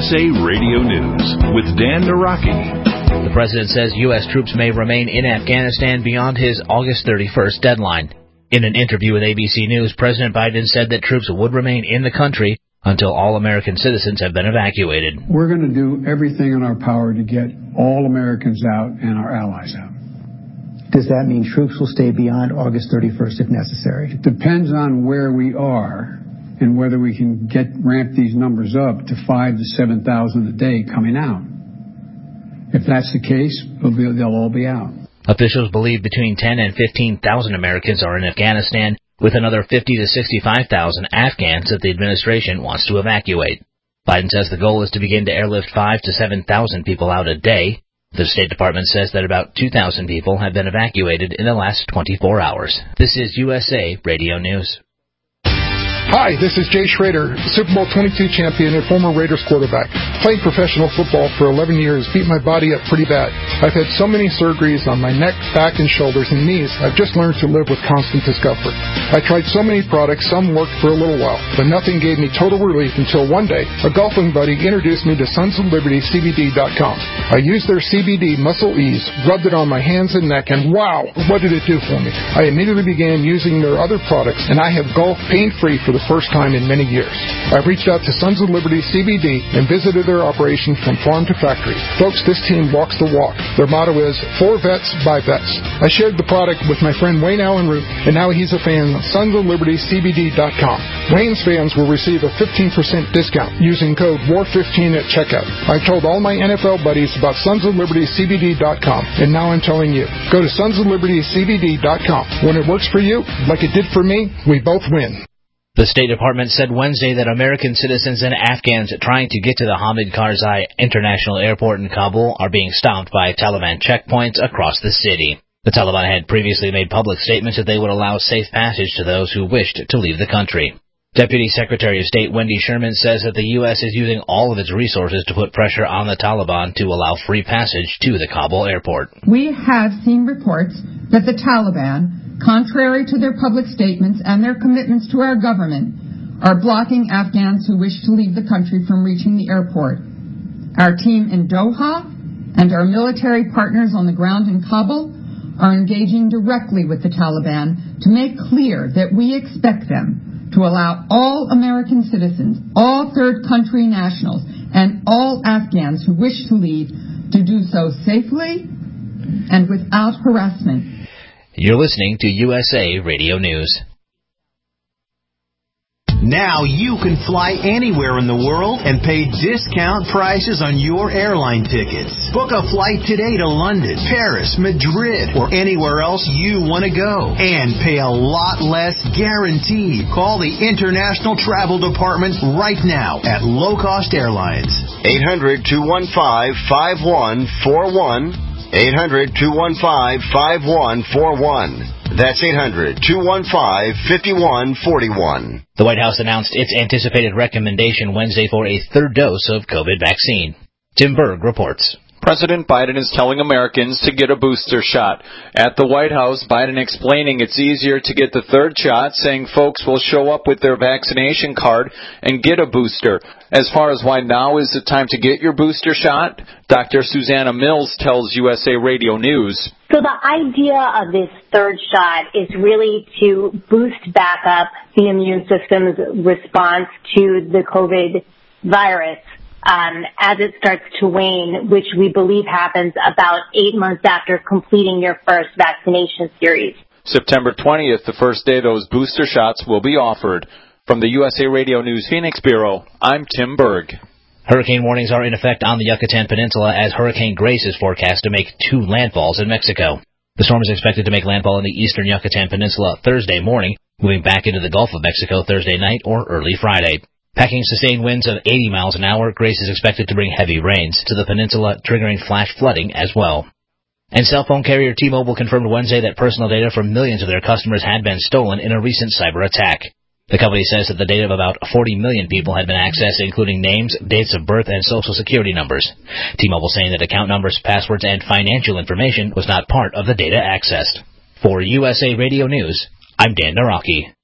USA Radio News with Dan Naraki. The president says U.S. troops may remain in Afghanistan beyond his August 31st deadline. In an interview with ABC News, President Biden said that troops would remain in the country until all American citizens have been evacuated. We're going to do everything in our power to get all Americans out and our allies out. Does that mean troops will stay beyond August 31st if necessary? It depends on where we are and whether we can ramp these numbers up to 5,000 to 7,000 a day coming out. If that's the case, they'll all be out. Officials believe between 10 and 15,000 Americans are in Afghanistan, with another 50 to 65,000 Afghans that the administration wants to evacuate. Biden says the goal is to begin to airlift 5,000 to 7,000 people out a day. The State Department says that about 2,000 people have been evacuated in the last 24 hours. This is USA Radio News. Hi, this is Jay Schrader, Super Bowl 22 champion and former Raiders quarterback. Playing professional football for 11 years beat my body up pretty bad. I've had so many surgeries on my neck, back, and shoulders and knees, I've just learned to live with constant discomfort. I tried so many products, some worked for a little while, but nothing gave me total relief until one day, a golfing buddy introduced me to SonsOfLibertyCBD.com. I used their CBD Muscle Ease, rubbed it on my hands and neck, and wow, what did it do for me? I immediately began using their other products, and I have golfed pain-free for the first time in many years. I've reached out to Sons of Liberty CBD and visited their operation from farm to factory. Folks, this team walks the walk. Their motto is, for vets, by vets. I shared the product with my friend Wayne Allen Root, and now he's a fan of SonsOfLibertyCBD.com. Wayne's fans will receive a 15% discount using code WAR15 at checkout. I told all my NFL buddies about SonsOfLibertyCBD.com, and now I'm telling you. Go to SonsOfLibertyCBD.com. When it works for you, like it did for me, we both win. The State Department said Wednesday that American citizens and Afghans trying to get to the Hamid Karzai International Airport in Kabul are being stopped by Taliban checkpoints across the city. The Taliban had previously made public statements that they would allow safe passage to those who wished to leave the country. Deputy Secretary of State Wendy Sherman says that the U.S. is using all of its resources to put pressure on the Taliban to allow free passage to the Kabul airport. We have seen reports that the Taliban, contrary to their public statements and their commitments to our government, are blocking Afghans who wish to leave the country from reaching the airport. Our team in Doha and our military partners on the ground in Kabul are engaging directly with the Taliban to make clear that we expect them to allow all American citizens, all third country nationals, and all Afghans who wish to leave to do so safely and without harassment. You're listening to USA Radio News. Now you can fly anywhere in the world and pay discount prices on your airline tickets. Book a flight today to London, Paris, Madrid, or anywhere else you want to go. And pay a lot less guaranteed. Call the International Travel Department right now at Low Cost Airlines. 800-215-5141. 800-215-5141. That's 800-215-5141. The White House announced its anticipated recommendation Wednesday for a third dose of COVID vaccine. Tim Berg reports. President Biden is telling Americans to get a booster shot. At the White House, Biden explaining it's easier to get the third shot, saying folks will show up with their vaccination card and get a booster. As far as why now is the time to get your booster shot, Dr. Susanna Mills tells USA Radio News. So the idea of this third shot is really to boost back up the immune system's response to the COVID virus. As it starts to wane, which we believe happens about 8 months after completing your first vaccination series. September 20th, the first day those booster shots will be offered. From the USA Radio News Phoenix Bureau, I'm Tim Berg. Hurricane warnings are in effect on the Yucatan Peninsula as Hurricane Grace is forecast to make 2 landfalls in Mexico. The storm is expected to make landfall in the eastern Yucatan Peninsula Thursday morning, moving back into the Gulf of Mexico Thursday night or early Friday. Packing sustained winds of 80 miles an hour, Grace is expected to bring heavy rains to the peninsula, triggering flash flooding as well. And cell phone carrier T-Mobile confirmed Wednesday that personal data from millions of their customers had been stolen in a recent cyber attack. The company says that the data of about 40 million people had been accessed, including names, dates of birth, and social security numbers. T-Mobile saying that account numbers, passwords, and financial information was not part of the data accessed. For USA Radio News, I'm Dan Naraki.